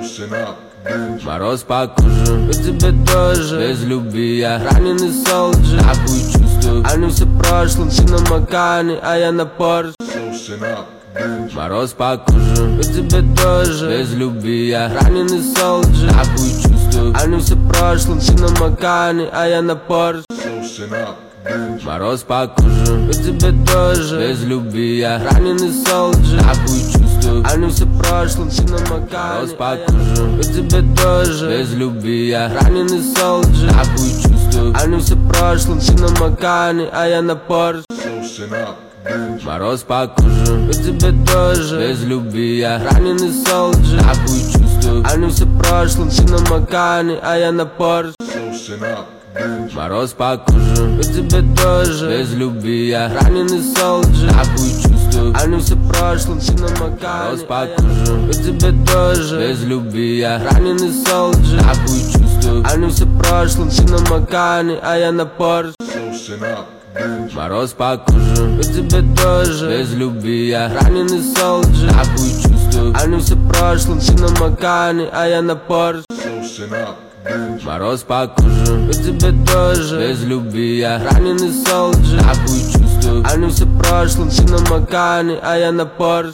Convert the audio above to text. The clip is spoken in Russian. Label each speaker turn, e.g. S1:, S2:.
S1: Мороз по коже, и тебе тоже. Без любви я раненый солджер. Нахуй чувствую, они все в прошлом. Ты на Макане, а я на Порше. Мороз по коже, и тебе тоже. Без любви я раненый солджер. Нахуй чувствую, они все в прошлом. Ты на Макане, а я на Порше. Мороз по коже, и тебе тоже. Без любви я раненый солджер. Нахуй чувствую, они все в прошлом. Ты на Макане, по коже, и тебе тоже. Без любви я раненый солджер. Нахуй чувствую, они все в прошлом. Ты на Макане, а я на Порше. Мороз по коже, и тебе тоже. Без любви я раненый солджер. Нахуй чувствую, они все в прошлом. Ты на Макане, а я на Порше. Мороз по коже, и тебе тоже. Без любви я раненый солджер. Нахуй чувствую, они все в прошлом. Ты на Макане, по коже, и тебе тоже. Без любви я раненый солджер. Нахуй чувствую, они все в прошлом. Ты на Макане, а я на Порше. Мороз по коже, и тебе тоже. Без любви я раненый солджер. Нахуй чувствую, они все в прошлом. Ты на Макане, а я на Порше. Мороз по коже, и тебе тоже. Без любви я раненый солджер. Нахуй чувствую, они все в прошлом. Ты на Макане, а я на Порше.